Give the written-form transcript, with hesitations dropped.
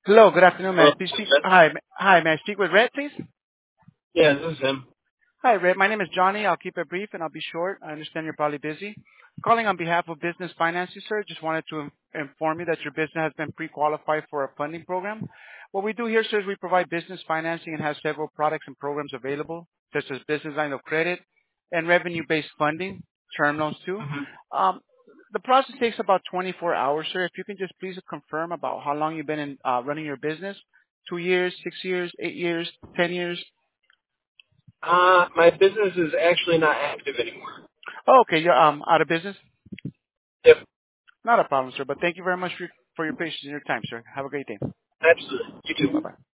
Hello, good afternoon. May I Hello? please speak? Hi, may I speak with Red, please? Yeah, this is him. Hi, Red. My name is Johnny. I'll keep it brief and I'll be short. I understand you're probably busy. Calling on behalf of Business Financing, sir. Just wanted to inform you that your business has been pre-qualified for a funding program. What we do here, sir, is we provide business financing and have several products and programs available, such as business line of credit and revenue-based funding, term loans too. hmm Um, the process takes about 24 hours, sir. If you can just please confirm about how long you've been in running your business. 2 years, 6 years, 8 years, 10 years. My business is actually not active anymore. Oh, okay, you're out of business? Yep, Not a problem, sir. But thank you very much for your patience and your time, sir. Have a great day. absolutely. You too. Bye-bye.